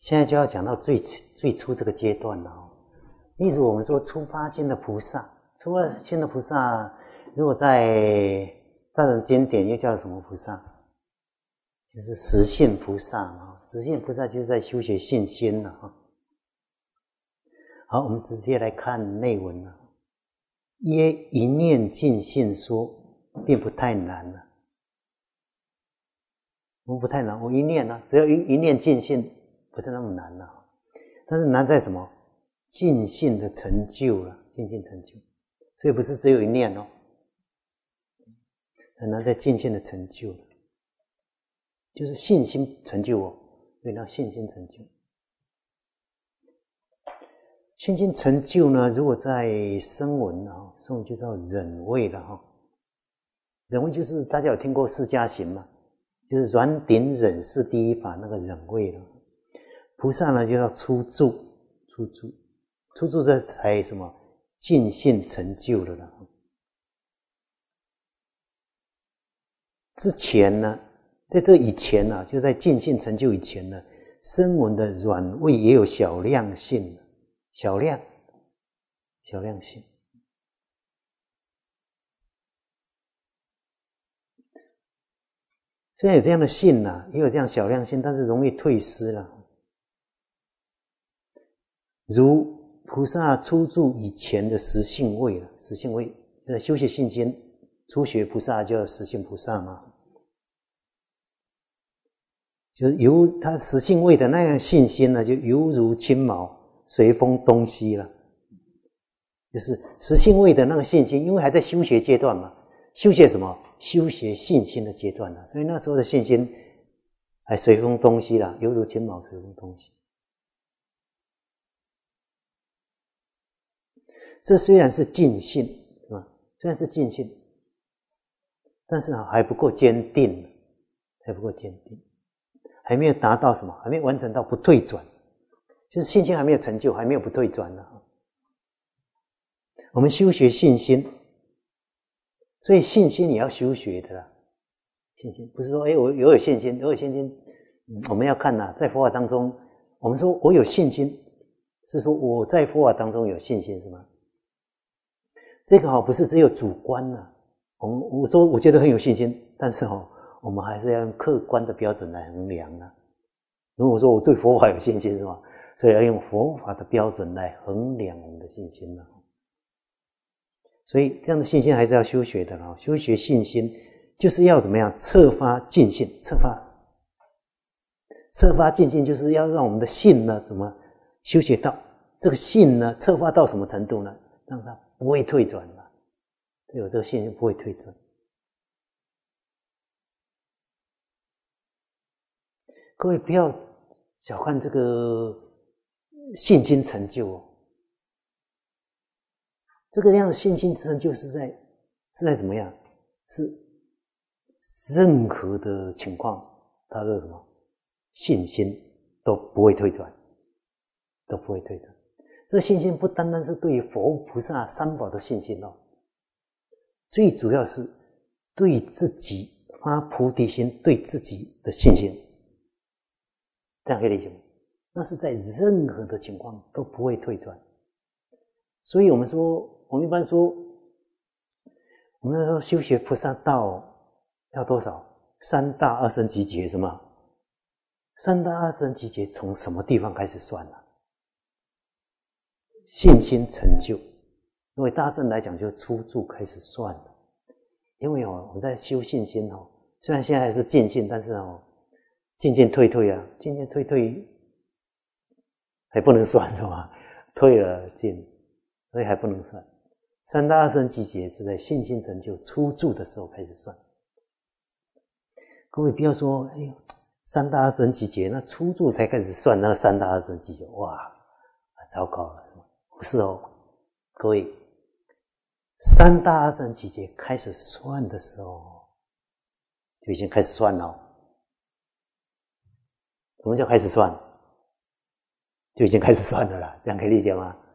现在就要讲到最初这个阶段了哦。例如我们说初发心的菩萨，初发心的菩萨，如果在大乘经典又叫什么菩萨？就是实性菩萨啊。实性菩萨就是在修学信心了啊。好，我们直接来看内文了。约一念尽性说，并不太难了。我们不太难，我一念呢，只要一念尽性，不是那么难了。但是难在什么？尽性的成就了，尽性成就。所以不是只有一念哦，很难在尽性的成就了，就是信心成就哦，所以那信心成就。信心成就呢，如果在声闻啊，声闻就叫忍位了哈。忍位就是大家有听过释迦行吗？就是软顶忍是第一法那个忍位了。菩萨呢就要出住，出住这才什么尽性成就了啦。之前呢，在这以前呢，就在尽性成就以前呢，声闻的软位也有小量性，小量性。虽然有这样的性啊，也有这样小量性，但是容易退失了。如菩萨初住以前的实性位了，实性位修学信心，初学菩萨叫实性菩萨嘛，就是由他实性位的那样信心呢，就犹如青毛随风东西了。就是实性位的那个信心，因为还在修学阶段嘛，修学什么？修学信心的阶段了，所以那时候的信心还随风东西了，犹如青毛随风东西。这虽然是尽性，是吧？虽然是尽性，但是还不够坚定，还没有达到什么，还没有完成到不退转，就是信心还没有成就，还没有不退转呢。我们修学信心，所以信心也要修学的啦。信心不是说我有信心，我们要看呐，在佛法当中，我们说我有信心，是说我在佛法当中有信心，是吗？这个不是只有主观呐。我说我觉得很有信心，但是我们还是要用客观的标准来衡量啊。如果说我对佛法有信心，是吧？所以要用佛法的标准来衡量我们的信心了。所以这样的信心还是要修学的了。修学信心就是要怎么样？策发尽性，策发尽性，就是要让我们的信呢，怎么修学到这个信呢？策发到什么程度呢？让它不会退转了，有这个信心不会退转。各位不要小看这个信心成就哦。这个样的信心成就是在怎么样？是任何的情况，它的什么信心都不会退转，都不会退转。这个信心不单单是对于佛菩萨三宝的信心哦，最主要是对自己发菩提心，对自己的信心，这样可以理解吗？那是在任何的情况都不会退转。所以我们一般说，我们说修学菩萨道要多少？三大二乘集结，什么？三大二乘集结从什么地方开始算呢？信心成就，因为大乘来讲就初住开始算了。因为我们在修信心虽然现在还是尽信，但是进进退退啊，进进退退还不能算，是吧？退了进，所以还不能算。三大二乘集结是在信心成就初住的时候开始算。各位不要说三大二乘集结那初住才开始算那个三大二乘集结，哇，糟糕了。不是各位，三大二乘集结开始算的时候就已经开始算了。什么叫开始算？就已经开始算了啦，这样可以理解吗？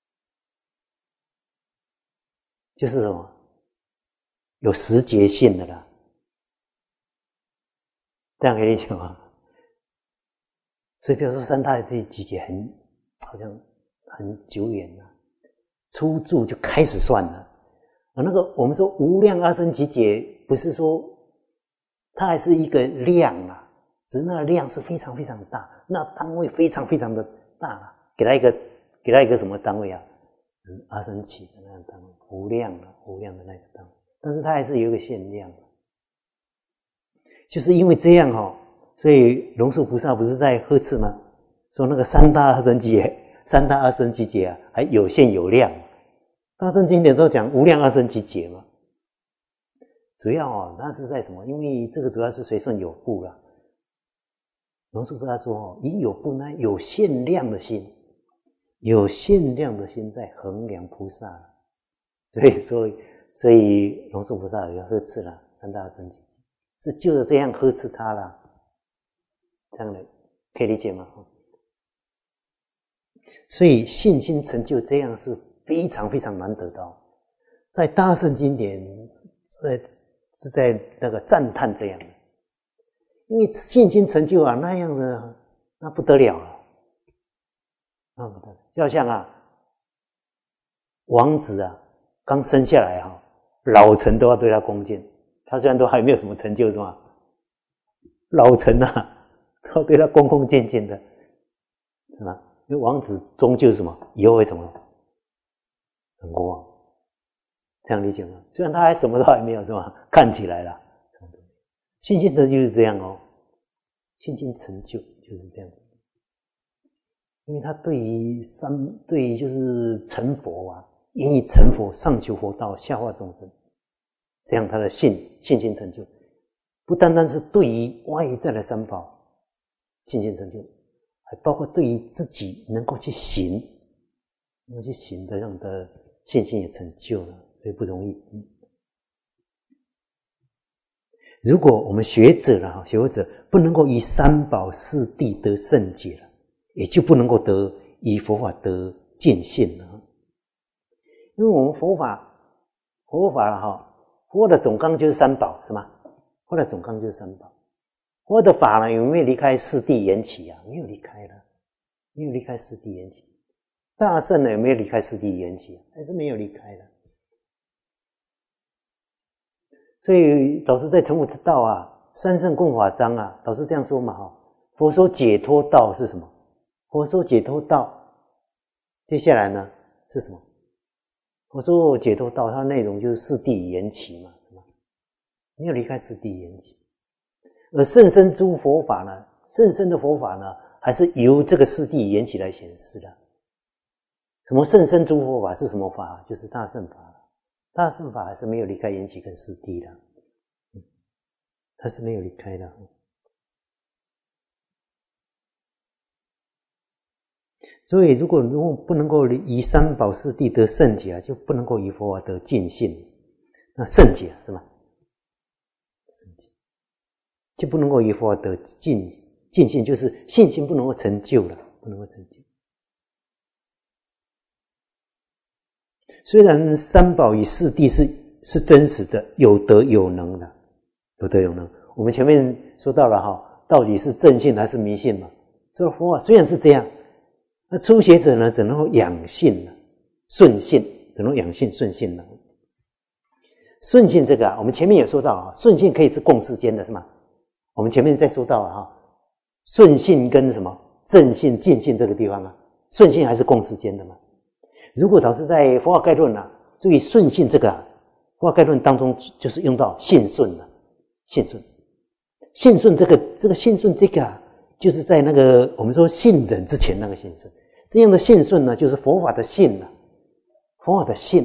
就是什么？有时节性的啦，这样可以理解吗？ 所以比如说三大这集结好像很久远了，初住就开始算了。那个我们说无量阿僧祇劫，不是说它还是一个量啊，只是那个量是非常非常大，那单位非常非常的大啊。给它一个什么单位啊？阿僧祇的那个单位，无量的那个单位，但是它还是有一个限量。就是因为这样所以龙树菩萨不是在呵斥吗？说那个三大阿僧祇劫啊，还有限有量。大乘经典都讲无量阿僧祇劫嘛。主要那是在什么？因为这个主要是随顺有部啦。龙树菩萨说以有部呢有限量的心，有限量的心在衡量菩萨，所以龙树菩萨有呵斥了三大阿僧祇劫，是就着这样呵斥他啦。这样的可以理解吗？所以信心成就这样是非常非常难得到，在大乘经典是在那个赞叹这样的，因为信心成就那样的那不得了了，那不得了。就好像王子刚生下来老臣都要对他恭敬，他虽然都还没有什么成就是吧，老臣都要对他恭恭敬敬的，是吧？因为王子终究是什么？以后会什么？很国王，这样理解吗？虽然他还什么都还没有，是吧？看起来啦，信心成就就是这样信心成就就是这样，因为他对于就是成佛愿意成佛，上求佛道，下化众生，这样他的信心成就，不单单是对于外在的三宝信心成就，还包括对于自己能够去行的这样的信心也成就了，所以不容易。如果我们学者不能够以三宝四谛得圣解了，也就不能够以佛法得见性了。因为我们佛法佛的总纲就是三宝，是吗？佛的总纲就是三宝。佛的法呢，有没有离开四谛缘起没有离开了，没有离开四谛缘起。大乘呢，有没有离开四谛缘起？还是没有离开的。所以导师在成佛之道三圣共法章导师这样说嘛佛说解脱道是什么？佛说解脱道，接下来呢是什么？佛说解脱道，它的内容就是四谛缘起嘛，是吧？没有离开四谛缘起。而甚深诸佛法呢，甚深的佛法呢，还是由这个四谛缘起来显示的。什么甚深诸佛法是什么法？就是大乘法。大乘法还是没有离开缘起跟四谛的，它是没有离开的。所以如果不能够以三宝四谛得圣解就不能够以佛法得尽性。那圣解是吧？圣解就不能够以佛法得尽性，就是信心不能够成就了，不能够成就。虽然三宝与四谛是真实的，有德有能的，有德有能。我们前面说到了到底是正信还是迷信嘛？所以佛法虽然是这样，那初学者呢，只能够养信顺信，只能养信顺信了。顺信这个我们前面也说到顺信可以是共世间的，是吗？我们前面再说到顺信跟什么正信、尽信这个地方顺信还是共世间的嘛？如果导师在佛法概论注意顺信这个佛法概论当中就是用到信顺了，信顺这个信顺这个就是在那个我们说信忍之前那个信顺，这样的信顺呢，就是佛法的信佛法的信。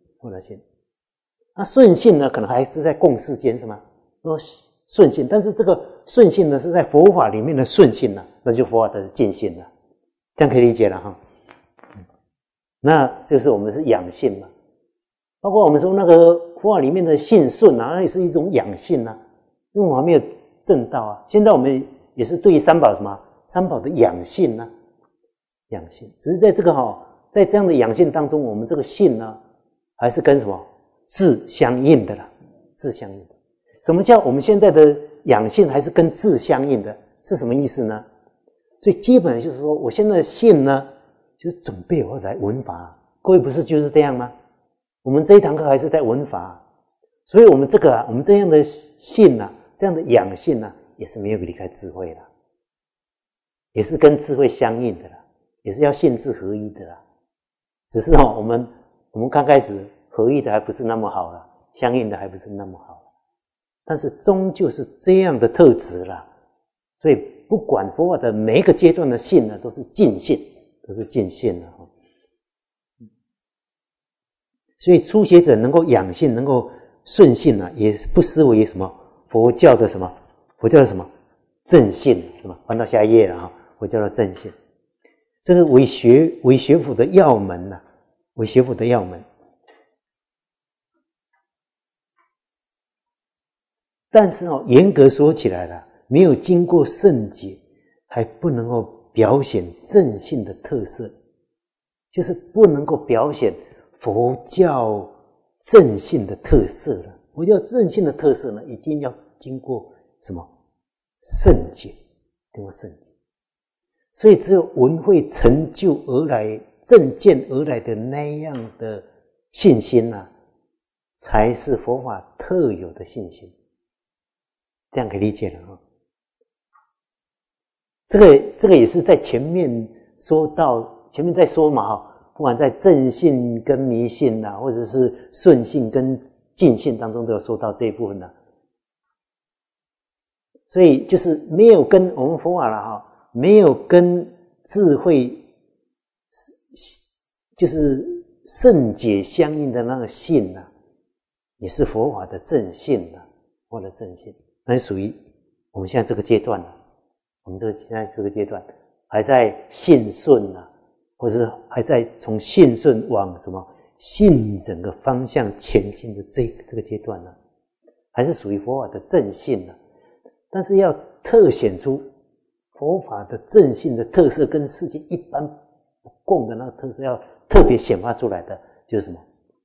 那顺信呢，可能还是在共世间，是吗？说顺信，但是这个顺信呢，是在佛法里面的顺信那就佛法的尽信了，这样可以理解了那就是我们是养信嘛，包括我们说那个佛法里面的信顺那也是一种养信因为我们还没有证道现在我们也是对于三宝什么三宝的养信养信，只是在这个在这样的养信当中，我们这个信还是跟什么智相应的啦，智相应的。什么叫我们现在的养信还是跟智相应的？是什么意思呢？ 所以基本就是说，我现在信呢，就是准备我来闻法。各位不是就是这样吗？我们这一堂课还是在闻法，所以我们我们这样的信啊，这样的养性啊，也是没有离开智慧了，也是跟智慧相应的啦，也是要信智合一的啦。只是我们刚开始合一的还不是那么好了，相应的还不是那么好了，但是终究是这样的特质啦。所以不管佛法的每一个阶段的信呢，都是尽信，都是尽信的。所以初学者能够养性，能够顺性呢，也不失为什么佛教的什么？佛教的什么正信？是吧？翻到下一页了啊，佛教的正信，这是为学府的要门呐，为学府的要门。但是严格说起来了，没有经过圣解，还不能够表现正信的特色，就是不能够表现佛教正信的特色了。佛教正信的特色呢，一定要经过什么圣解，经过圣解。所以只有闻慧成就而来、正见而来的那样的信心啊，才是佛法特有的信心。这样可以理解了啊。这个也是在前面说到，前面在说嘛，不管在正信跟迷信啊，或者是顺信跟尽信当中，都有说到这一部分的。所以就是没有跟我们佛法了没有跟智慧就是圣解相应的那个信啊，也是佛法的正信啊，佛法的正信，那属于我们现在这个阶段了。我们现在这个阶段还在信顺啊，或者是还在从信顺往什么信整个方向前进的这个阶段呢，还是属于佛法的正信呢。但是要特显出佛法的正信的特色，跟世界一般不共的那个特色，要特别显发出来的，就是什么？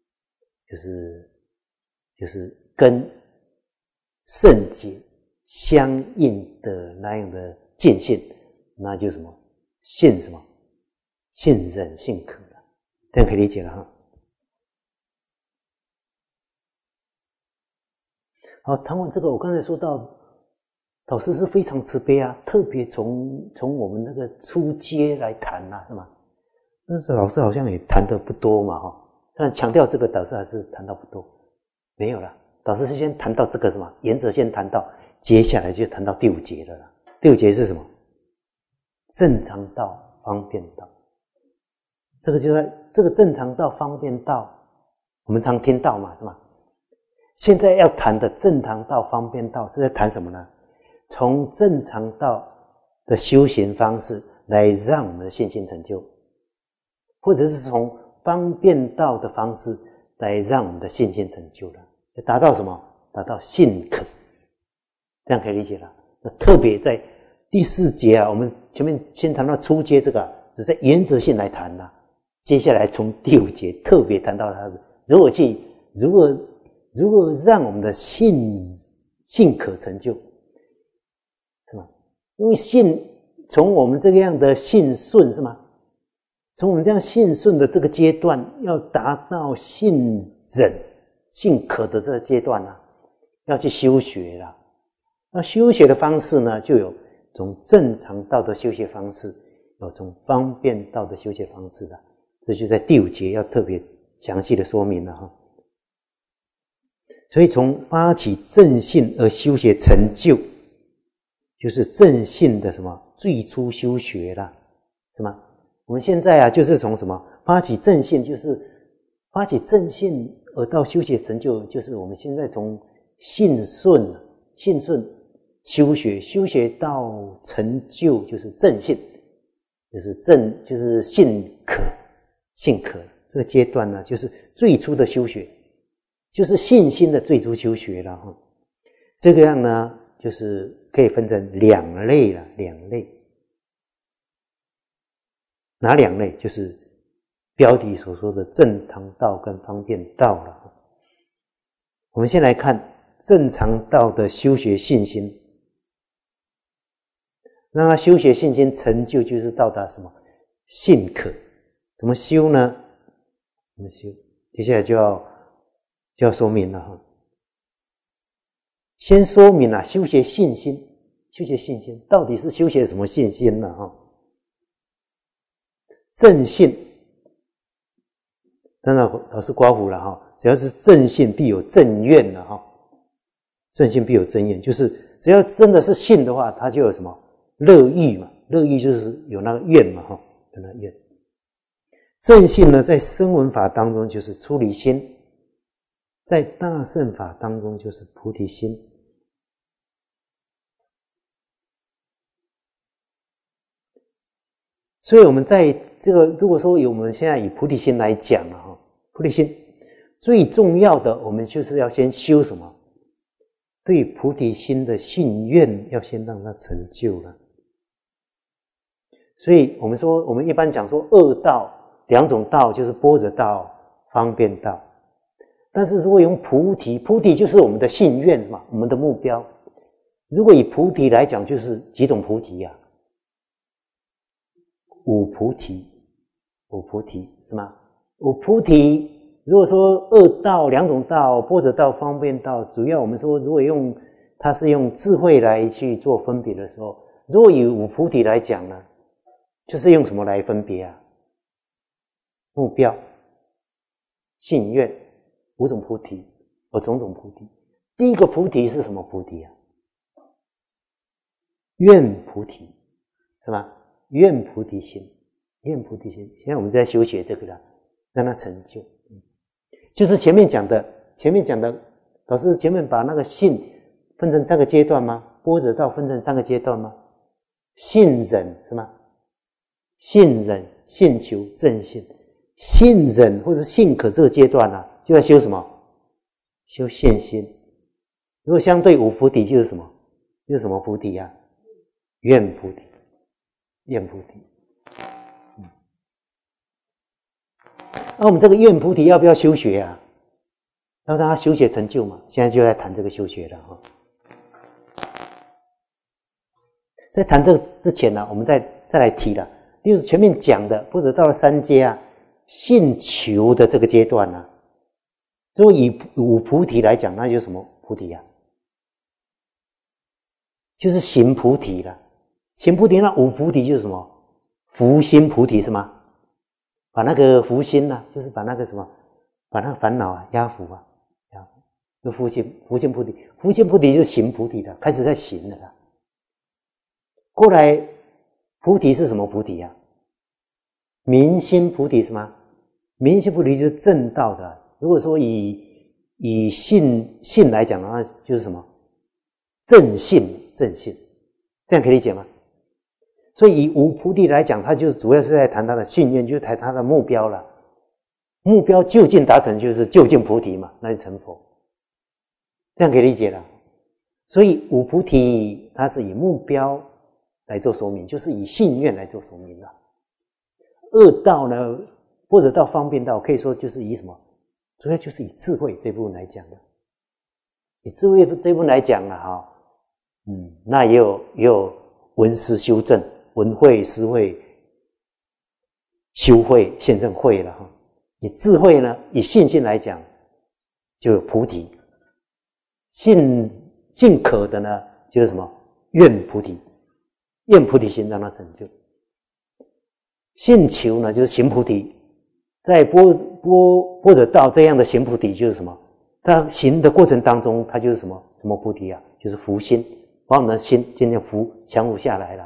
就是跟圣解相应的那样的见性，那就是什么？信什么？信忍信可了，这样可以理解了哈。好，谈完这个，我刚才说到，老师是非常慈悲啊，特别从我们那个初阶来谈啊，是吗？但是老师好像也谈得不多嘛，但强调这个导师还是谈到不多，没有了。导师是先谈到这个什么原则，先谈到，接下来就谈到第五节了啦。第五节是什么？正常道、方便道。这个就是这个正常道、方便道，我们常听到嘛，是吗？现在要谈的正常道、方便道是在谈什么呢？从正常道的修行方式来让我们的信心成就，或者是从方便道的方式来让我们的信心成就了，达到什么？达到信可，这样可以理解了。那特别在第四节啊，我们前面先谈到初阶这个，只在原则性来谈啦。接下来从第五节特别谈到它的，如果让我们的信可成就，是吗？因为信从我们这个样的信顺，是吗？从我们这样信顺的这个阶段，要达到信忍、信可的这个阶段呢，要去修学了。那修学的方式呢，就有从正常道的修学方式，有从方便道的修学方式的。这就在第五节要特别详细的说明了哈。所以从发起正信而修学成就，就是正信的什么最初修学啦，是吗？我们现在啊，就是从什么发起正信，就是发起正信而到修学成就，就是我们现在从信顺修学到成就，就是正信，就是信可这个阶段呢，就是最初的修学，就是信心的最初修学了哈。这个样呢，就是可以分成两类了，两类。哪两类？就是标题所说的正常道跟方便道了。我们先来看正常道的修学信心。 让他修学信心成就，就是到达什么信可。怎么修呢？怎么修？接下来就要说明了哈。先说明啊，修学信心，修学信心到底是修学什么信心呢？哈，正信，当然老师刮胡了哈。只要是正信，必有正愿的哈。正信必有正愿，就是只要真的是信的话，它就有什么乐意嘛？乐意就是有那个愿嘛哈，有那个愿。正信呢，在声闻法当中就是出离心，在大乘法当中就是菩提心。所以我们在这个如果说我们现在以菩提心来讲了哈，菩提心最重要的，我们就是要先修什么？对菩提心的信愿要先让它成就了。所以我们说，我们一般讲说二道，两种道就是般若道、方便道。但是如果用菩提，菩提就是我们的信愿嘛，我们的目标。如果以菩提来讲，就是几种菩提啊？五菩提，五菩提是吗？五菩提，如果说二道、两种道、般若道、方便道，主要我们说，如果它是用智慧来去做分别的时候，如果以五菩提来讲呢，就是用什么来分别啊？目标、信愿，五种菩提，种种菩提。第一个菩提是什么菩提啊？愿菩提，是吗？愿菩提心，愿菩提心。现在我们在修学这个了，让它成就。就是前面讲的，老师前面把那个信分成3个阶段吗？般若道分成3个阶段吗？信忍是吗？信忍、信求、正信。信忍或是信可这个阶段啊，就要修什么？修信心。如果相对五菩提就是什么？就是什么菩提啊？愿菩提，愿菩提。那我们这个愿菩提要不要修学啊？要让他修学成就嘛？现在就在谈这个修学了哈。在谈这个之前呢，我们再来提了，例如前面讲的，或者到了3阶啊，信求的这个阶段呢，如果以五菩提来讲，那就是什么菩提啊？就是行菩提了。行菩提那五菩提就是什么？福心菩提是吗？把那个福心啊，就是把那个什么，把那个烦恼啊压服啊，就福心菩提，福心菩提就是行菩提的，开始在行了啦。过来菩提是什么菩提啊？明心菩提是吗？明心菩提就是正道的。如果说以信来讲的话，就是什么？正信，这样可以理解吗？所以以五菩提来讲，它就是主要是在谈他的信愿，就是谈他的目标了。目标就近达成，就是就近菩提嘛，那就成佛。这样可以理解了。所以五菩提它是以目标来做说明，就是以信愿来做说明的。二道呢，或者到方便道，可以说就是以什么？主要就是以智慧这部分来讲的。以智慧这部分来讲了哈，那也有闻思修正。闻慧、思慧、修慧、现证慧了哈。以智慧呢，以信心来讲，就有菩提。信可的呢，就是什么？愿菩提，愿菩提心让它成就。信求呢，就是行菩提。在般若道这样的行菩提，就是什么？它行的过程当中，它就是什么菩提啊？就是福心，把我们的心渐渐降伏下来了。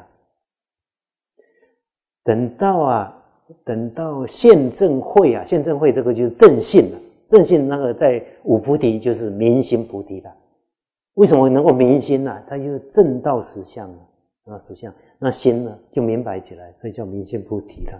等到现证慧啊，现证慧这个就是正信了。正信那个在五菩提就是明心菩提了。为什么能够明心呢？它就是正道实相了，实相，那心呢就明白起来，所以叫明心菩提了。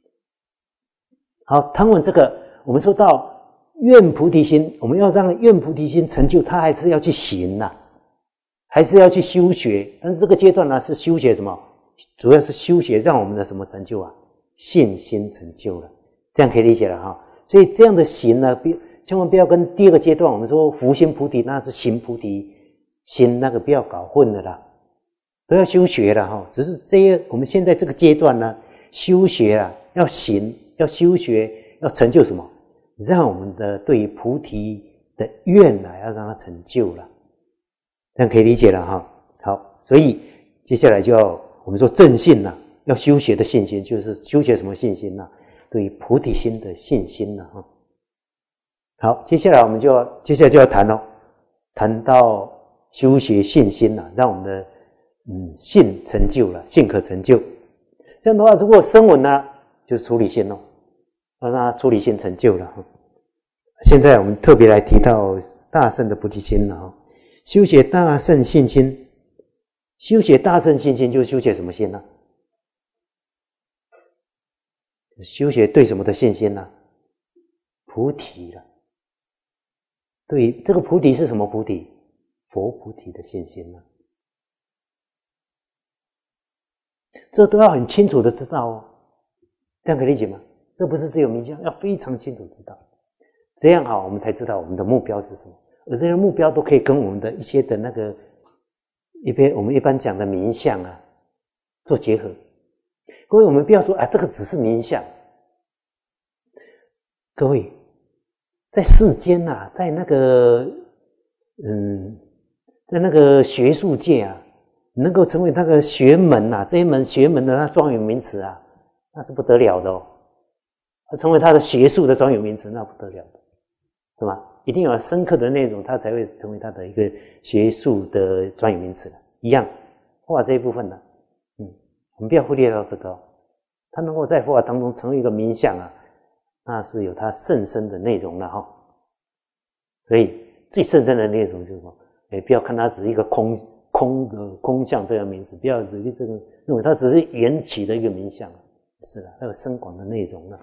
好，谈完这个，我们说到愿菩提心，我们要让愿菩提心成就，它还是要去行啦，还是要去修学。但是这个阶段呢，是修学什么？主要是修学让我们的什么成就啊？信心成就了，这样可以理解了哈。所以这样的行呢，千万不要跟第二个阶段我们说福心菩提那是行菩提心那个不要搞混了啦。 都要修学了哈。只是我们现在这个阶段呢，修学啊，要行，要修学，要成就什么？让我们的对于菩提的愿啊，要让它成就了，这样可以理解了哈。好，所以接下来就要我们说正信了，要修学的信心，就是修学什么信心呢？对于菩提心的信心了哈。好，接下来就要谈咯，谈到修学信心了，让我们的信成就了，信可成就。这样的话，如果声闻呢，就是处理心咯，让它处理心成就了哈。现在我们特别来提到大乘的菩提心了哈。修学大乘信心，修学大乘信心就是修学什么心呢？修学对什么的信心呢？菩提了。对，这个菩提是什么菩提？佛菩提的信心呢？这都要很清楚的知道哦，这样可以理解吗？这不是只有名相，要非常清楚知道，这样好，我们才知道我们的目标是什么。而这些目标都可以跟我们的一些的那个我们一般讲的名相啊做结合。各位，我们不要说这个只是名相。各位，在世间啊，在那个学术界啊，能够成为那个学门啊，这一门学门的那专有名词啊，那是不得了的哦。成为他的学术的专有名词，那不得了的，是吧？一定有深刻的内容，它才会成为它的一个学术的专有名词。一样，佛法这一部分呢，我们不要忽略到这个哦。它能够在佛法当中成为一个名相啊，那是有它甚深的内容了哈。所以最甚深的内容就是说，不要看它只是一个空相这个名词，不要只是这个认为它只是缘起的一个名相，是的，它有深广的内容了。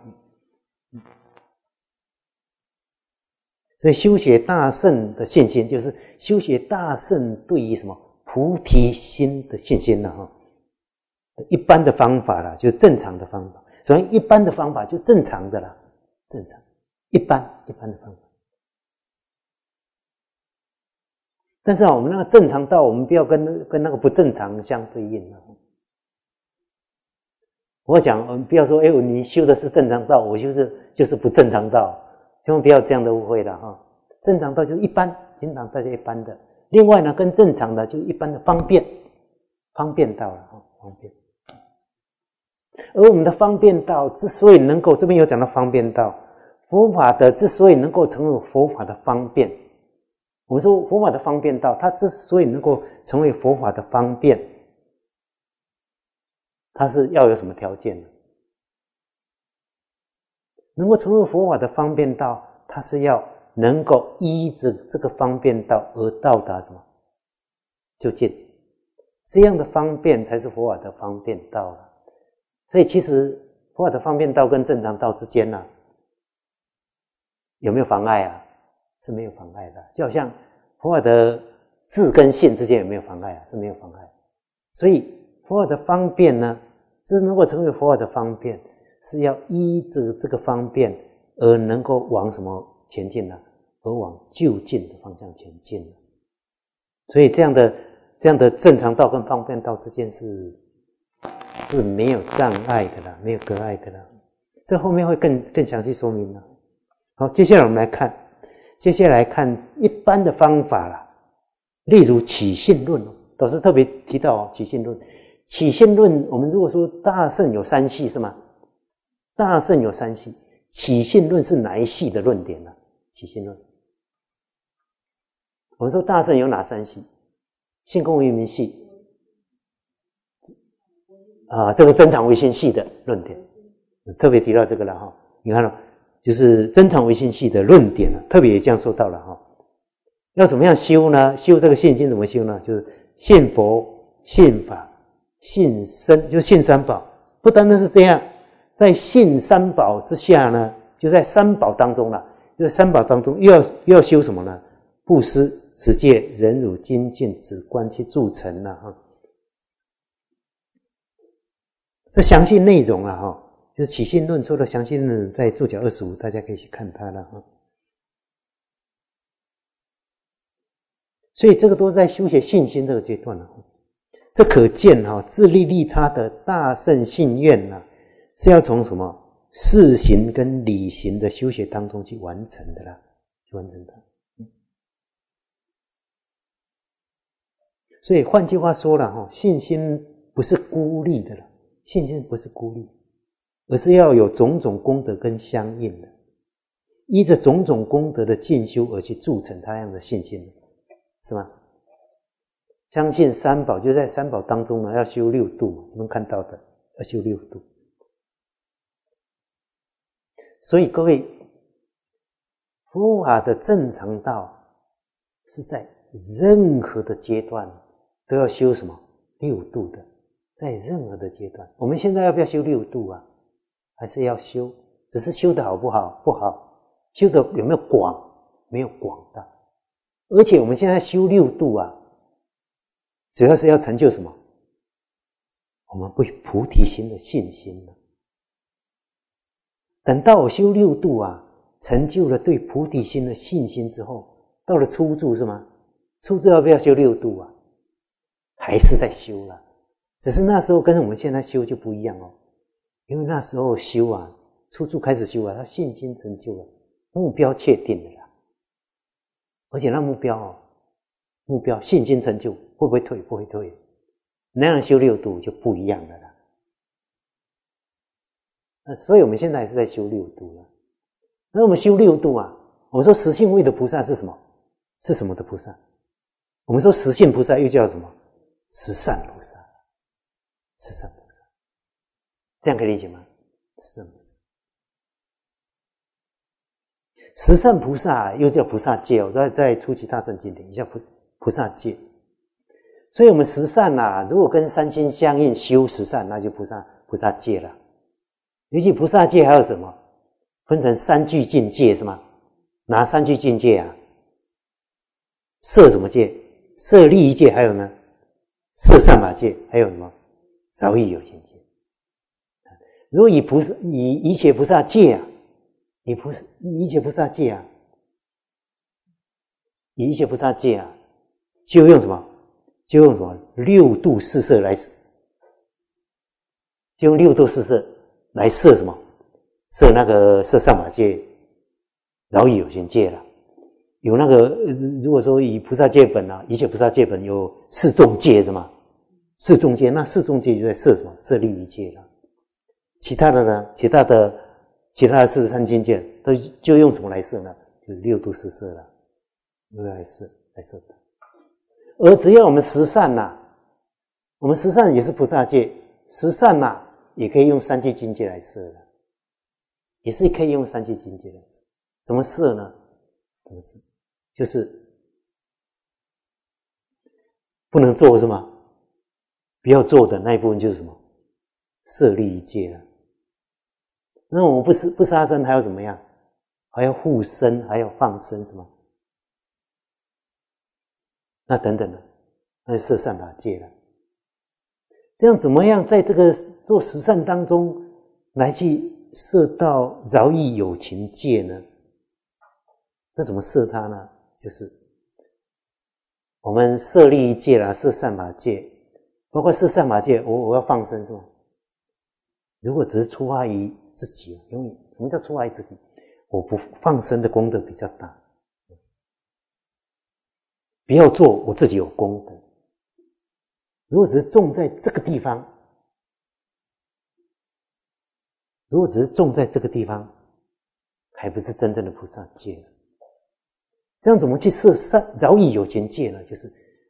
所以修学大乘的信心，就是修学大乘对于什么菩提心的信心了哈。一般的方法啦，就是正常的方法。所以一般的方法就正常的啦，正常一般的方法。但是我们那个正常道，我们不要跟那个不正常相对应了。我讲，我们不要说，你修的是正常道，我修的就是不正常道。千万不要这样的误会了哈！正常道就是一般，平常大家一般的。另外呢，跟正常的就是一般的方便道了哈，方便。而我们的方便道之所以能够，这边有讲到方便道，佛法的之所以能够成为佛法的方便，我们说佛法的方便道，它之所以能够成为佛法的方便，它是要有什么条件呢？能够成为佛法的方便道，它是要能够依着这个方便道而到达什么？究竟。这样的方便才是佛法的方便道了。所以其实佛法的方便道跟正常道之间呢，有没有妨碍啊？是没有妨碍的。就好像佛法的智跟信之间有没有妨碍啊？是没有妨碍。所以佛法的方便呢，只能够成为佛法的方便，是要依着这个方便而能够往什么前进呢？而往就近的方向前进。所以这样的正常道跟方便道之间是没有障碍的啦，没有隔碍的啦。这后面会更详细说明了。好，接下来我们来看一般的方法啦，例如起信论，导师特别提到起信论。起信论，我们如果说大乘有三系是吗？大乘有三系，起信论是哪一系的论点呢？起信论，我们说大乘有哪三系？性空无明系这个增长唯心系的论点，特别提到这个了哈。你看就是增长唯心系的论点特别也这样说到了哈。要怎么样修呢？修这个信心怎么修呢？就是信佛、信法、信僧，就信三宝。不单单是这样，在信三宝之下呢，就在三宝当中了。就三宝当中又要修什么呢？布施、持戒、忍辱、精进、止观去助成了哈。这详细内容啊哈，就是起信论说的详细内容，在注脚25，大家可以去看它了哈。所以这个都在修学信心这个阶段了。 这可见自利利他的大圣信愿是要从什么事行跟理行的修学当中去完成的啦，去完成的。所以换句话说了，信心不是孤立的了，信心不是孤立，而是要有种种功德跟相应的，依着种种功德的进修而去铸成他样的信心，是吗？相信三宝，就在三宝当中要修六度，我们看到的要修六度。所以各位，佛法的正常道是在任何的阶段都要修什么六度的，在任何的阶段。我们现在要不要修六度啊？还是要修，只是修的好不好？不好。修的有没有广？没有广大。而且我们现在修六度啊，主要是要成就什么？我们对菩提心的信心。等到我修六度啊，成就了对菩提心的信心之后，到了初住是吗？初住要不要修六度啊？还是在修了，只是那时候跟我们现在修就不一样哦。因为那时候修啊，初住开始修啊，他信心成就了，目标确定了啦。而且那目标信心成就，会不会退？不会退。那样修六度就不一样了啦。所以我们现在还是在修六度了。那我们修六度啊，我们说实性位的菩萨是什么？是什么的菩萨？我们说实性菩萨又叫什么？十善菩萨。十善菩萨，这样可以理解吗？十善菩萨，十善菩萨又叫菩萨戒在初期大乘经典也叫菩萨戒。所以我们十善如果跟三心相应修十善，那就菩萨戒了。尤其菩萨戒还有什么？分成三具境界是吗？哪三具境界啊？摄什么戒？摄利益戒，还有呢？摄善法戒，还有什么？饶益有情戒。如果以一切菩萨戒啊，以一切菩萨戒啊，就用什么？就用什么？六度四摄来，就用六度四摄来摄什么？摄那个摄善法戒，饶益有情戒了。有那个如果说以菩萨戒本一切菩萨戒本有四众戒是吗？四众戒，那四众戒就在摄什么？摄利益戒了。其他的呢？其他的43境界都就用什么来摄呢？就是六度四摄了，来摄的。而只要我们十善我们十善也是菩萨戒，十善也可以用三具境界来摄的，也是可以用三具境界来摄。怎么摄呢？怎么摄？就是不能做是吗？不要做的那一部分就是什么？摄利益戒了。那我们不杀生还要怎么样？还要护身，还要放生是吗？那等等的，那就摄善法戒了。这样怎么样在这个做十善当中来去摄到饶益有情戒呢？那怎么摄它呢？就是我们摄利益戒啦，摄善法戒，包括摄善法戒，我要放生是吗？如果只是出发于自己，因为什么叫出发于自己？我不放生的功德比较大，不要做，我自己有功德。如果只是种在这个地方，还不是真正的菩萨戒了。这样怎么去摄饶益有情戒呢？就是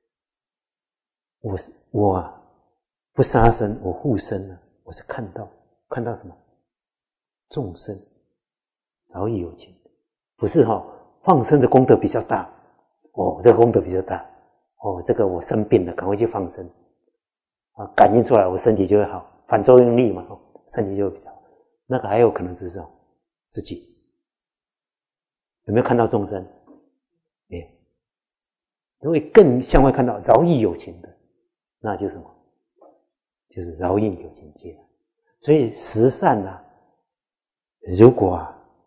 我不杀生，我护生了，我是看到什么？众生饶益有情，不是放生的功德比较大，这个功德比较大，这个我生病了，赶快去放生感应出来我身体就会好，反作用力嘛，身体就会比较好。那个还有可能只是自己有没有看到众生？没有。如果更向外看到饶益有情的，那就是什么？就是饶益有情戒了。所以十善如果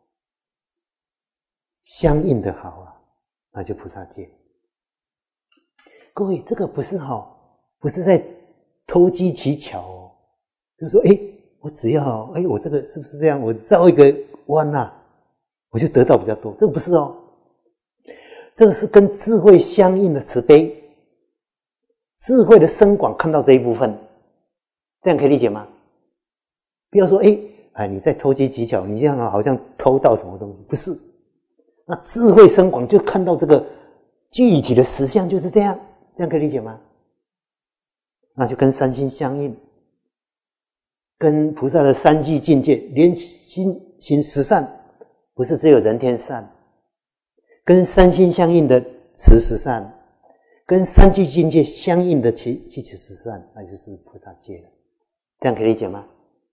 相应的好那就菩萨戒。各位，这个不是在投机取巧哦，就说我只要我这个是不是这样？我绕一个弯啊，我就得到比较多。这个不是哦，这个是跟智慧相应的慈悲，智慧的深广看到这一部分，这样可以理解吗？不要说你在投机取巧，你这样好像偷到什么东西，不是。那智慧深广就看到这个具体的实相就是这样，这样可以理解吗？那就跟三心相应，跟菩萨的三具境界，连心行十善，不是只有人天善，跟三心相应的持十善，跟三具境界相应的去持十善，那就是菩萨戒了。这样可以理解吗？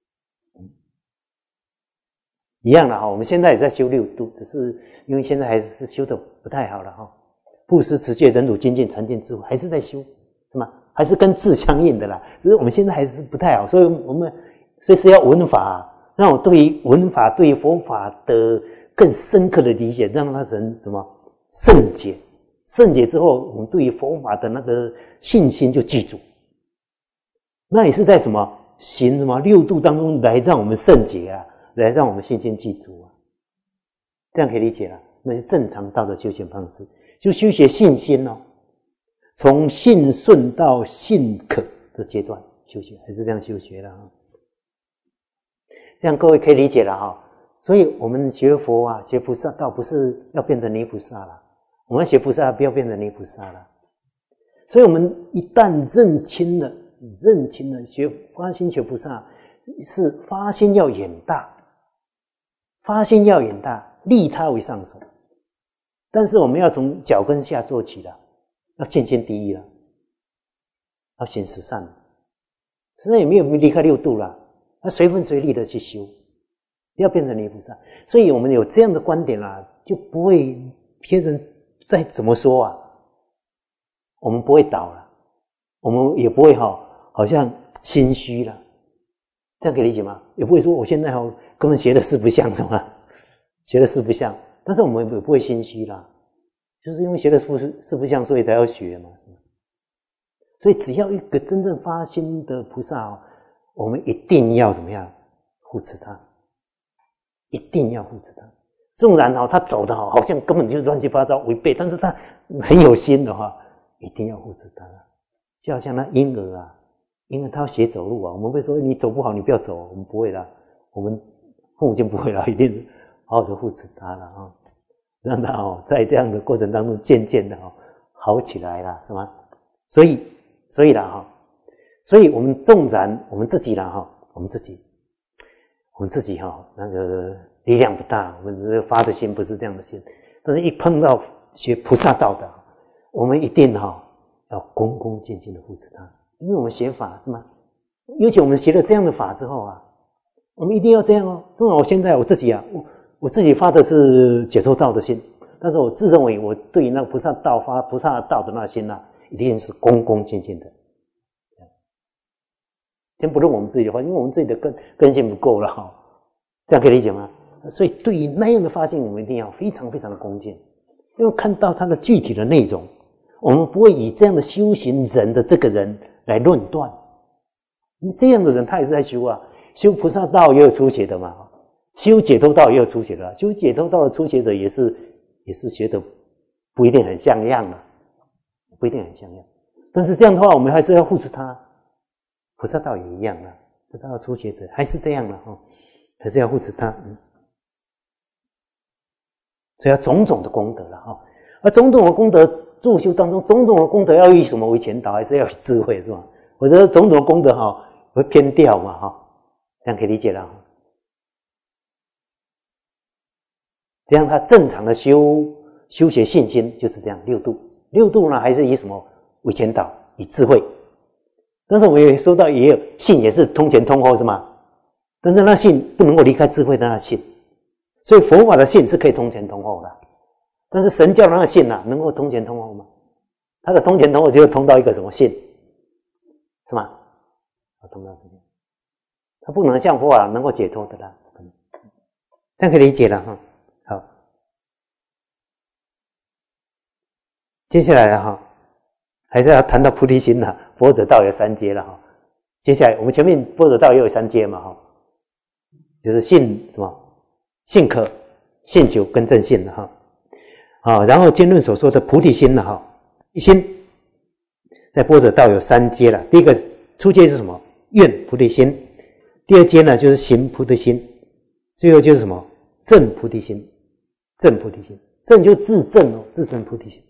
一样的哈，我们现在也在修六度，只是因为现在还是修的不太好了哈。布施、持戒、忍辱、精进、禅定、智慧，还是在修，是吗？还是跟智相应的啦。只是我们现在还是不太好，所以我们随时要闻法，让我对于闻法、对于佛法的更深刻的理解，让它成什么圣解。圣解之后，我们对于佛法的那个信心就记住。那也是在什么行什么六度当中来让我们圣解啊，来让我们信心记住啊。这样可以理解了，那是正常道的修行方式，就修学信心哦。从信顺到信可的阶段修学，还是这样修学的啊。这样各位可以理解了哈。所以我们学佛啊，学菩萨道不是要变成泥菩萨了，我们学菩萨不要变成泥菩萨了。所以我们一旦认清了学发心学菩萨，是发心要远大，发心要远大，利他为上首。但是我们要从脚跟下做起了，要见先第一了，要行十善，实在也没有离开六度了，要随分随力的去修，不要变成泥菩萨。所以我们有这样的观点啦，就不会别人再怎么说啊，我们不会倒了，我们也不会好像心虚了，这样可以理解吗？也不会说我现在根本学的四不像什么，学的四不像，但是我们也不会心虚啦，就是因为学的四不像，所以才要学嘛。所以只要一个真正发心的菩萨我们一定要怎么样护持他，一定要护持他。纵然他走的好像根本就乱七八糟违背，但是他很有心的话，一定要护持他。就好像那婴儿啊，婴儿他要学走路啊，我们会说你走不好你不要走，我们不会啦，我们父母亲不会啦，一定好好的护持他了让他在这样的过程当中渐渐的好起来了，是吗？所以啦所以我们纵然我们自己啦我们自己那个力量不大，我们发的心不是这样的心，但是一碰到学菩萨道的，我们一定要恭恭敬敬的护持他，因为我们学法是吗？尤其我们学了这样的法之后我们一定要这样纵然我现在我自己我自己发的是解脱道的心，但是我自认为我对于那个菩萨道发菩萨道的那心一定是恭恭敬敬的。先不论我们自己的话，因为我们自己的根性不够了这样可以理解吗？所以对于那样的发心，我们一定要非常非常的恭敬，因为看到它的具体的内容，我们不会以这样的修行人的这个人来论断。这样的人他也是在修修菩萨道也有出血的嘛，修解脱道也有出血的，修解脱道的出血者也是学的不一定很像样不一定很像样。但是这样的话，我们还是要护持他。菩萨道也一样菩萨道出血者还是这样还是要护持他。所以要种种的功德了而种种的功德助修当中，种种的功德要以什么为前导？还是要以智慧是吧？我觉得种种的功德会偏掉嘛这样可以理解了这样他正常的修学信心就是这样六度呢还是以什么为前导？以智慧。但是我们也说到也有信也是通前通后是吗？但是那信不能够离开智慧的那信，所以佛法的信是可以通前通后的。但是神教的那个信能够通前通后吗？它的通前通后就会通到一个什么信是吗？通到这边，它不能像佛法能够解脱的啦。这样可以理解了好，接下来还是要谈到菩提心佛者道有三阶了接下来我们前面般若道也有3阶嘛，哈，就是信什么？信可、信求跟正信的哈。好，然后经论所说的菩提心了哈，一心在般若道有3阶了。第一个初阶是什么？愿菩提心。第2阶呢就是行菩提心。最后就是什么？正菩提心。正菩提心，正就是自证哦，自证菩提心。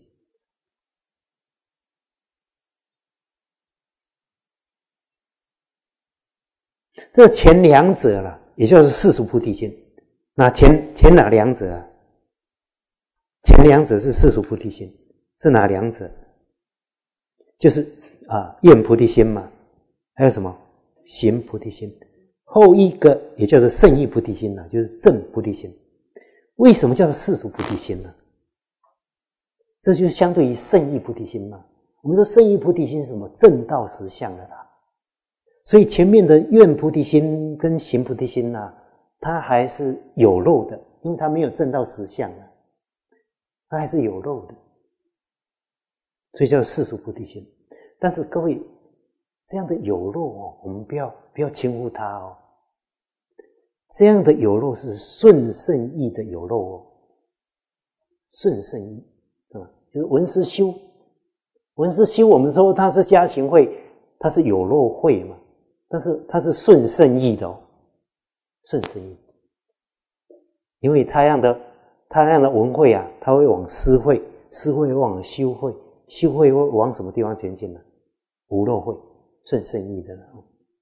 这前2者了，也就是世俗菩提心。那前哪2者啊？前2者是世俗菩提心，是哪2者？就是愿菩提心嘛，还有什么行菩提心。后一个也叫做圣意菩提心呢，就是正菩提心。为什么叫做世俗菩提心呢？这就是相对于圣意菩提心嘛。我们说圣意菩提心是什么？正道实相的啦。所以前面的愿菩提心跟行菩提心啊，它还是有漏的，因为它没有正道实相啊，它还是有漏的，所以叫世俗菩提心。但是各位，这样的有漏哦，我们不要轻忽它哦。这样的有漏是顺圣意的有漏哦，顺圣意，对吧？就是闻思修，闻思修，我们说它是加行会，它是有漏会嘛，但是它是顺圣意的哦，顺圣意，因为他那样的闻会啊，它会往思会，思会会往修会，修会会往什么地方前进呢？无漏会，顺圣意的了。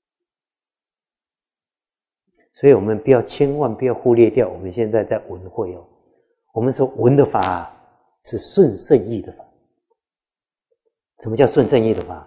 所以我们千万不要忽略掉我们现在在闻会哦。我们说闻的法是顺圣意的法。什么叫顺圣意的法？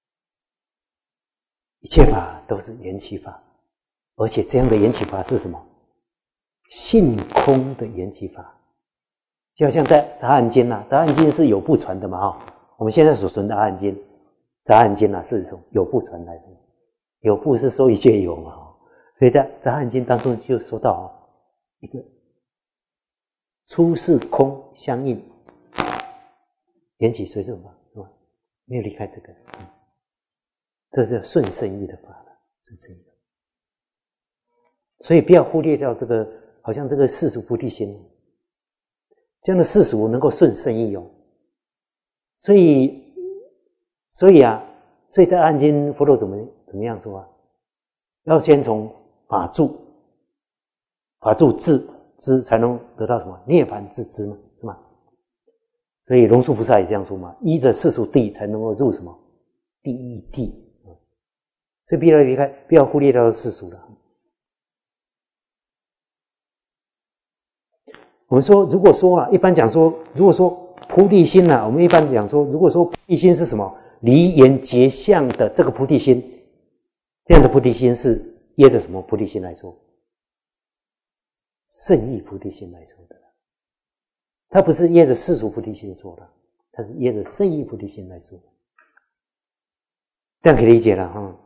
一切法都是缘起法，而且这样的缘起法是什么？性空的缘起法。就好像在杂含经啊，杂含经是有部传的嘛我们现在所存的杂含经是从有部传来的，有部是说一切有嘛所以在杂含经当中就说到一个出世空相应，缘起随顺法，是吧？没有离开这个，这是顺圣意的法了，顺圣意的。所以不要忽略掉这个，好像这个世俗菩提心，这样的世俗能够顺圣意哦。所以在《阿含经》佛陀怎么样说啊？要先从法住知才能得到什么涅槃之知嘛，是吗？所以龙树菩萨也这样说嘛，依着世俗谛才能够入什么第一谛。所以不要忽略掉世俗了。我们说，如果说一般讲说，如果说菩提心我们一般讲说，如果说菩提心是什么离缘结相的这个菩提心，这样的菩提心是依着什么菩提心来说？圣意菩提心来说的，它不是依着世俗菩提心说的，它是依着圣意菩提心来说的，这样可以理解了哈。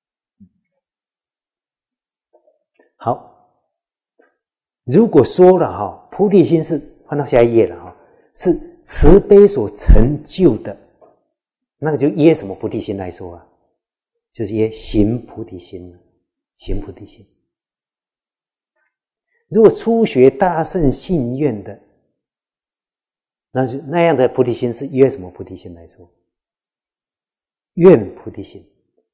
好，如果说了菩提心是翻到下一页了是慈悲所成就的，那个就依什么菩提心来说啊？就是依行菩提心，行菩提心。如果初学大乘信愿的，那样的菩提心是依什么菩提心来说？愿菩提心，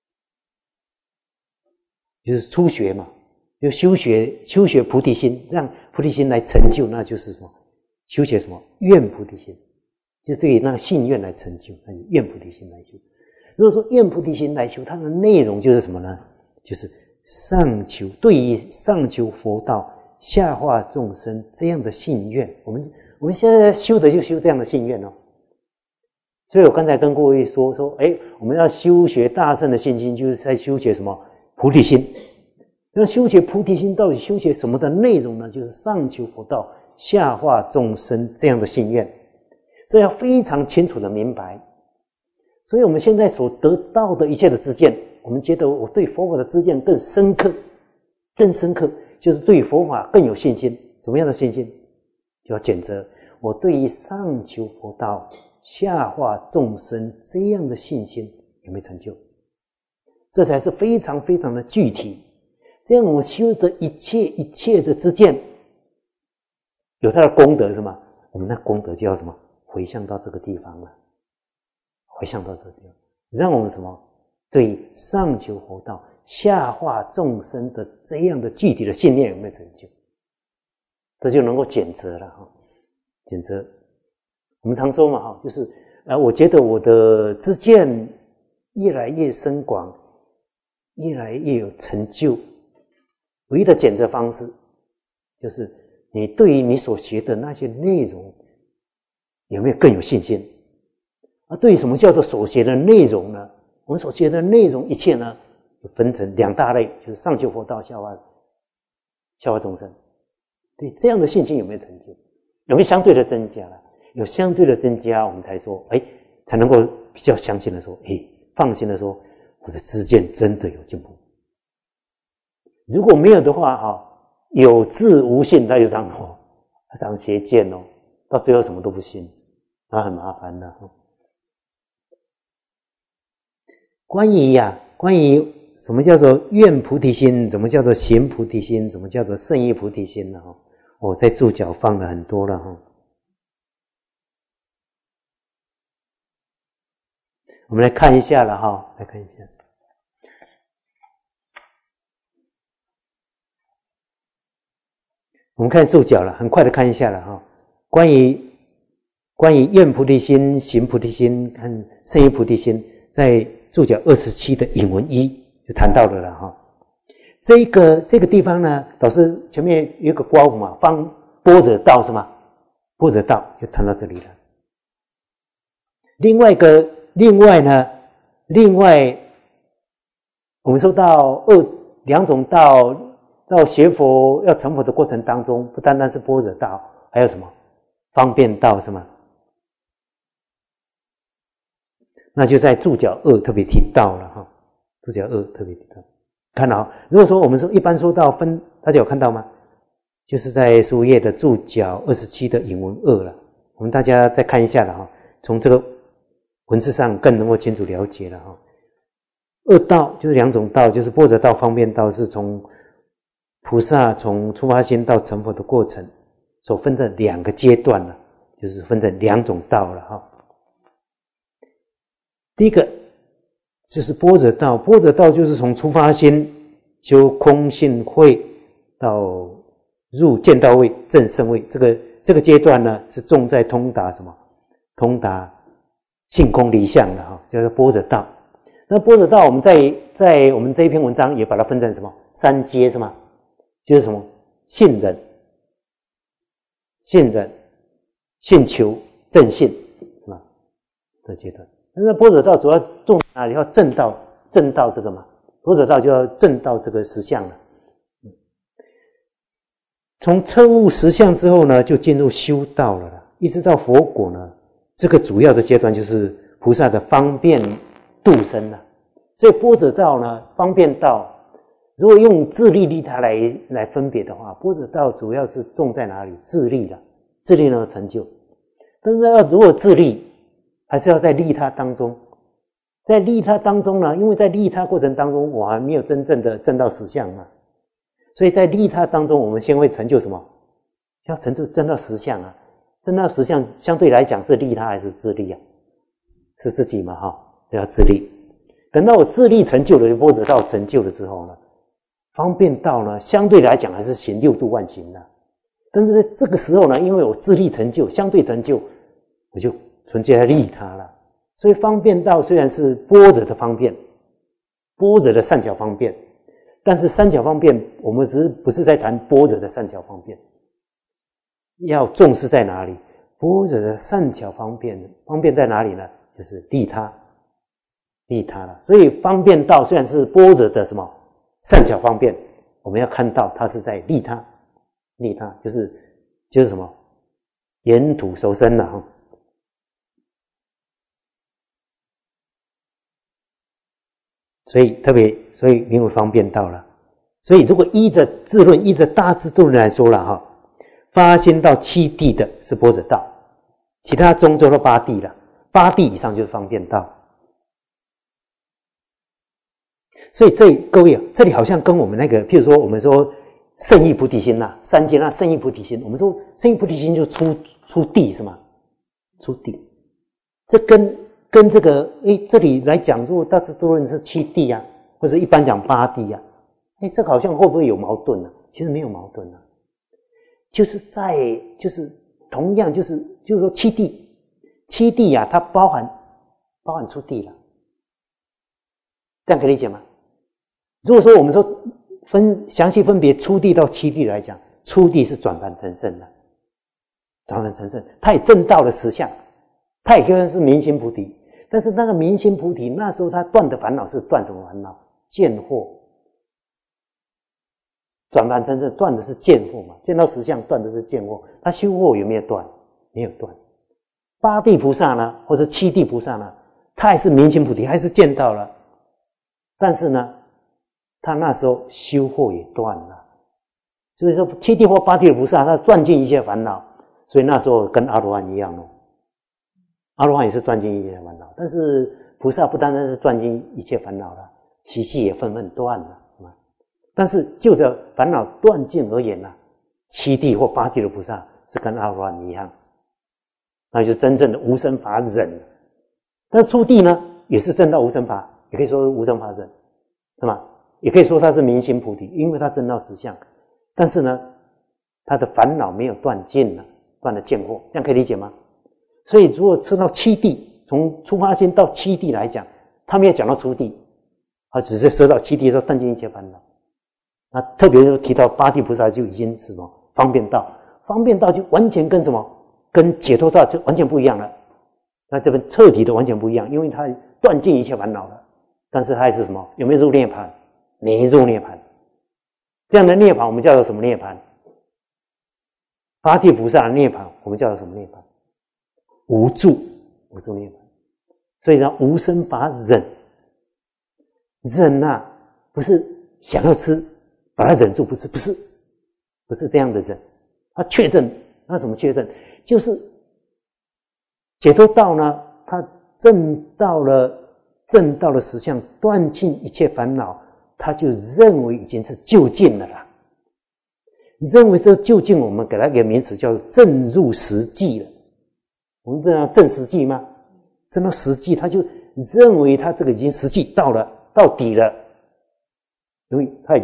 就是初学嘛，就修学菩提心，让菩提心来成就，那就是什么？修学什么？愿菩提心，就对于那个信愿来成就，那就愿菩提心来修。如果说愿菩提心来修，它的内容就是什么呢？就是对于上求佛道，下化众生这样的信愿。我们现在修的就修这样的信愿哦。所以我刚才跟各位说，我们要修学大乘的信心，就是在修学什么？菩提心。那修学菩提心到底修学什么的内容呢？就是上求佛道，下化众生这样的信愿，这要非常清楚的明白。所以我们现在所得到的一切的知见，我们觉得我对佛法的知见更深刻，就是对佛法更有信心。什么样的信心？就要检测我对于上求佛道，下化众生这样的信心有没有成就？ 这才是非常非常的具体。这样我们修的一切的知见，有它的功德是吗？我们那功德就要什么？回向到这个地方了，回向到这个地方，让我们什么？对上求佛道、下化众生的这样的具体的信念有没有成就？这就能够减责了哈，减责。我们常说嘛哈，就是我觉得我的知见越来越深广，越来越有成就。唯一的检测方式，就是你对于你所学的那些内容有没有更有信心？对于什么叫做所学的内容呢？我们所学的内容一切呢，分成两大类，就是上求佛道，下化众生。对这样的信心有没有成就？有没有相对的增加了？有相对的增加，我们才说，才能够比较相信的说，放心的说，我的知见真的有进步。如果没有的话，有志无信，他就这样长邪见哦，到最后什么都不信，那很麻烦的。关于什么叫做愿菩提心，什么叫做行菩提心，什么叫做胜意菩提心呢？我在注脚放了很多了哈。我们来看一下了哈，来看一下。我们看注脚了，很快的看一下了哈。关于愿菩提心、行菩提心和胜意菩提心，在注脚27的引文1就谈到了哈。这个地方呢，老师前面有一个括弧嘛，方般若道是吗？般若道就谈到这里了。另外我们说到两种道，到学佛要成佛的过程当中，不单单是般若道，还有什么方便道是吗？那就在注脚2特别提到了哈，注脚2特别提到。看到，如果说我们说一般说到分，大家有看到吗？就是在书页的注脚27的引文2了。我们大家再看一下了哈，从这个文字上更能够清楚了解了哈。二道就是两种道，就是般若道、方便道，是从菩萨从出发心到成佛的过程所分的两个阶段了，就是分成两种道了哈。第一个就是般若道，般若道就是从出发心修空性慧到入见道位、证圣位，这个阶段呢是重在通达什么？通达性空离相的哈，叫做般若道。那般若道我们在我们这一篇文章也把它分成什么3阶是吗？就是什么信忍、信求、正信是吧？的阶段。那般若道主要重在哪里？要证到这个嘛？般若道就要证到这个实相了。从彻悟实相之后呢，就进入修道了啦，一直到佛果呢，这个主要的阶段就是菩萨的方便度生了。所以般若道呢，方便道，如果用自利利他来分别的话，般若道主要是重在哪里？自利的，自利呢成就。但是如果自利，还是要在利他当中，在利他当中呢，因为在利他过程当中，我还没有真正的证到实相嘛，所以在利他当中，我们先会成就什么？要证到实相啊！证到实相相对来讲是利他还是自利啊？是自己嘛哈，要自利。等到我自利成就了，般若道成就了之后呢，方便道呢，相对来讲还是行6度万行的。但是在这个时候呢，因为我自利成就，相对成就，我就纯粹在利他了。所以方便道虽然是般若的方便，般若的善巧方便，但是善巧方便我们不是在谈般若的善巧方便，要重视在哪里？般若的善巧方便在哪里呢？就是利他了。所以方便道虽然是般若的什么善巧方便，我们要看到它是在利他就是什么沿途受生了哈。所以名为方便道了。所以如果依着智论，依着大智度论来说了哈，发心到7地的是般若道，其他中就到8地了，8地以上就是方便道。 所以各位啊，这里好像跟我们那个，譬如说我们说圣意菩提心呐，三界那圣意菩提心，我们说圣意菩提心就出地是吗？出地，这跟这个这里来讲，如果大智度论是7地啊，或者一般讲8地啊，这个好像会不会有矛盾呢？其实没有矛盾啊，就是同样就是说7地啊，它包含出地了，这样可以理解吗？如果说我们说详细分别初地到7地来讲，初地是转凡成圣的，转凡成圣，他也证到了实相，他也可以是明心菩提，但是那个明心菩提那时候他断的烦恼是断什么烦恼？见惑。转凡成圣断的是见惑嘛，见到实相断的是见惑，他修惑有没有断？没有断。8地菩萨呢，或者7地菩萨呢，他还是明心菩提，还是见到了，但是呢他那时候修惑也断了，所以说7地或8地的菩萨他断尽一切烦恼，所以那时候跟阿罗汉一样哦，阿罗汉也是断尽一切烦恼，但是菩萨不单单是断尽一切烦恼了，习气也纷纷断了，是吧？但是就着烦恼断尽而言啊，7地或8地的菩萨是跟阿罗汉一样，那就是真正的无生法忍。但初地呢也是证到无生法，也可以说是无生法忍，是吧？也可以说他是明心菩提，因为他证到实相，但是呢他的烦恼没有断尽了，断了见惑，这样可以理解吗？所以如果吃到7地，从出发心到7地来讲，他没有讲到初地，他只是说到7地说断尽一切烦恼。那特别是提到8地菩萨就已经是什么方便道，方便道就完全跟什么跟解脱道就完全不一样了。那这边彻底的完全不一样，因为他断尽一切烦恼了，但是他还是什么？有没有入涅槃？没入涅槃。这样的涅槃我们叫做什么涅槃？8地菩萨的涅槃我们叫做什么涅槃？无住涅槃。所以呢，无生法忍，忍啊不是想要吃把它忍住，不是这样的忍，他确证。那什么确证？就是解脱道呢，他证到了实相，断尽一切烦恼，他就认为已经是究竟了啦。你认为这究竟，我们给它一个名词叫证入实际了。我们不是要证实际吗？证到实际，他就认为他这个已经实际到底了，因为他已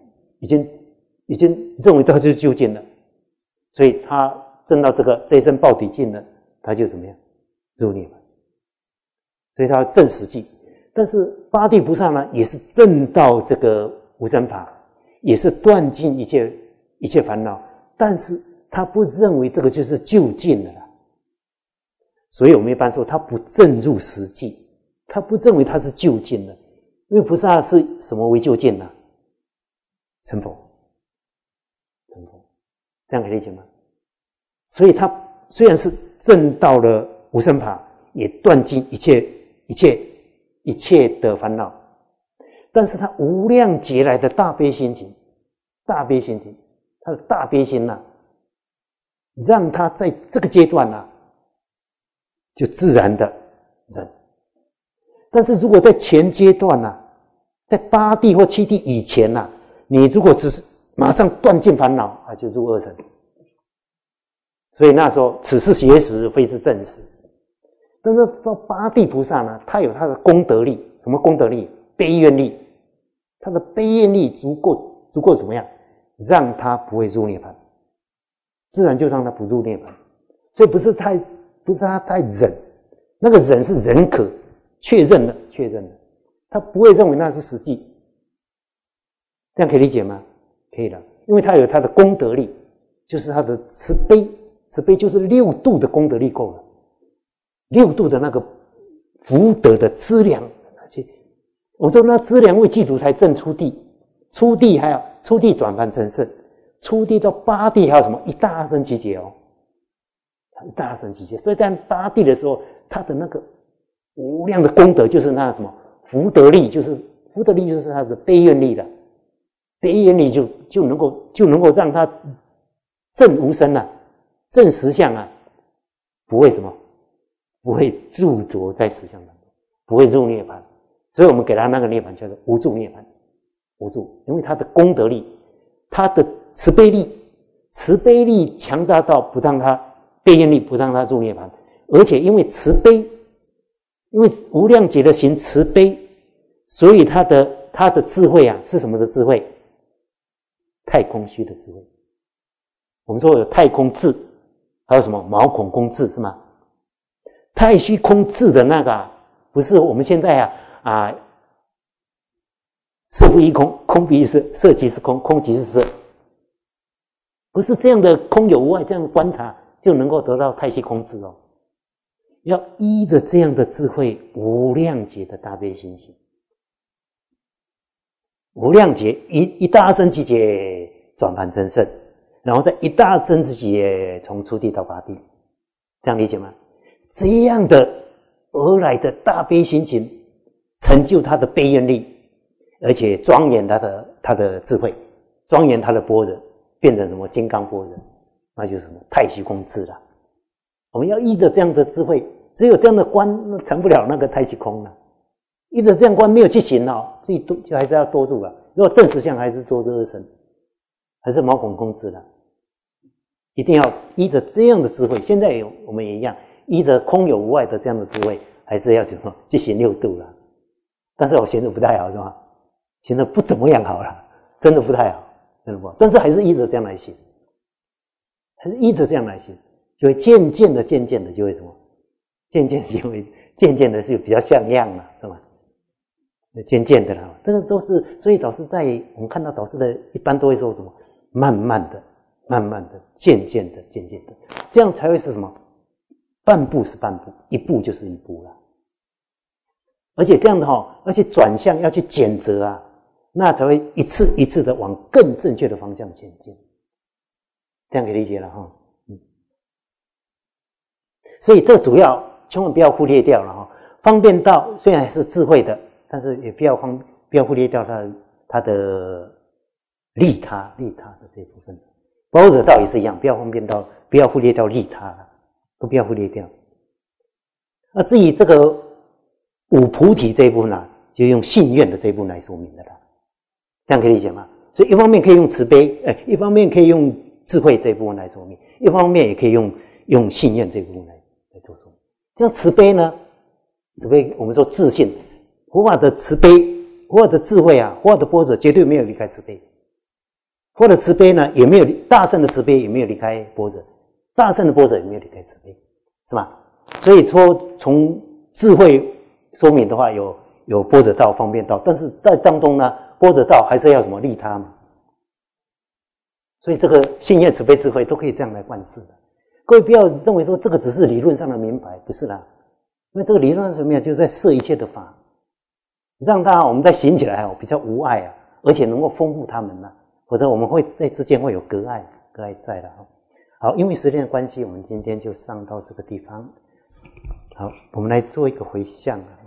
经认为他就是究竟了，所以他证到这一生报底尽了，他就怎么样入涅槃，所以他要证实际。但是8地菩萨呢，也是证到这个无生法，也是断尽一切烦恼，但是他不认为这个就是究竟了啦。所以我们一般说他不证入实际，他不认为他是究竟的，因为菩萨是什么为究竟呢？成佛，这样可以理解吗？所以他虽然是证到了无生法，也断尽一切的烦恼，但是他无量劫来的大悲心情，他的大悲心啊，让他在这个阶段啊就自然的忍。但是如果在前阶段啊，在8地或7地以前啊，你如果只是马上断尽烦恼啊，就入2乘。所以那时候此是邪实，非是正实。但是到8地菩萨呢，他有他的功德力。什么功德力？悲愿力。他的悲愿力足够怎么样？让他不会入涅槃，自然就让他不入涅槃。所以不是他太忍，那个忍是忍可确认的，他不会认为那是实际。这样可以理解吗？可以的，因为他有他的功德力，就是他的慈悲就是6度的功德力够了，6度的那个福德的资粮那些，我说那资粮为具足才证初地，还有初地转凡成圣，初地到8地还有什么一大阿僧祇劫哦，一大阿僧祇劫。所以在8地的时候，他的那个无量的功德就是那什么福德力，就是他的悲愿力了，悲愿力就能够让他证无生啊，证实相啊，不会什么，不会驻着在实相当中，不会入涅槃。 所以我们给他那个涅槃叫做无住涅槃，无住，因为他的功德力，他的慈悲力强大到不让他悲愿力不让他入涅槃，而且因为慈悲，因为无量劫的行慈悲，所以他的智慧啊是什么的智慧？太空虚的智慧。我们说有太空智，还有什么毛孔空智是吗？太虚空智的那个不是我们现在色不异空，空不异色，色即是空，空即是色，不是这样的空有无碍这样观察就能够得到太虚空智哦。要依着这样的智慧，无量劫的大悲心行，无量劫一大生期劫转凡成圣，然后在一大生之劫从初地到八地，这样理解吗？这样的而来的大悲心情，成就他的悲愿力，而且庄严他的智慧，庄严他的般若，变成什么金刚般若，那就是什么太虚空智了。我们要依着这样的智慧，只有这样的观成不了那个太虚空了。依着这样观没有去行所以就还是要多入了。如果正实相还是多入二乘，还是毛孔空智了。一定要依着这样的智慧，现在我们也一样，依着空有无碍的这样的智慧，还是要什么去行六度了。但是我行得不太好，是吧？行得不怎么样好了，真的不太好，真的不好。但是还是依着这样来行，还是依着这样来行，就会渐渐的就会什么？渐渐的是比较像样了，是吧？渐渐的啦，这个都是，所以导师在我们看到导师的一般都会说什么？慢慢的，渐渐的，这样才会是什么？半步是半步，一步就是一步了。而且这样的而且转向要去检责那才会一次一次的往更正确的方向前进。这样可以理解了所以这主要千万不要忽略掉了方便道虽然是智慧的，但是也不要忽略掉它的利他的这一部分。般若道也是一样，不要忽略掉利他了，都不要忽略掉。至于这个五菩提这一部分就用信愿的这一部分来说明的啦。这样可以理解吗？所以一方面可以用慈悲，一方面可以用智慧这一部分来说明，一方面也可以用信愿这一部分来做说明。这样慈悲呢？慈悲我们说自信，佛法的慈悲，佛法的智慧佛法的般若绝对没有离开慈悲。佛的慈悲呢，也没有大圣的慈悲也没有离开般若，大圣的般若也没有离开慈悲，是吧？所以说从智慧说明的话，有般若道、方便道，但是在当中呢，般若道还是要什么利他嘛。所以这个信愿、慈悲、智慧都可以这样来观视的。各位不要认为说这个只是理论上的明白，不是啦，因为这个理论上什么呀，就是在摄一切的法，让我们在行起来比较无碍而且能够丰富他们否则我们会在之间会有隔碍在的好，因为时间的关系，我们今天就上到这个地方。好，我们来做一个回向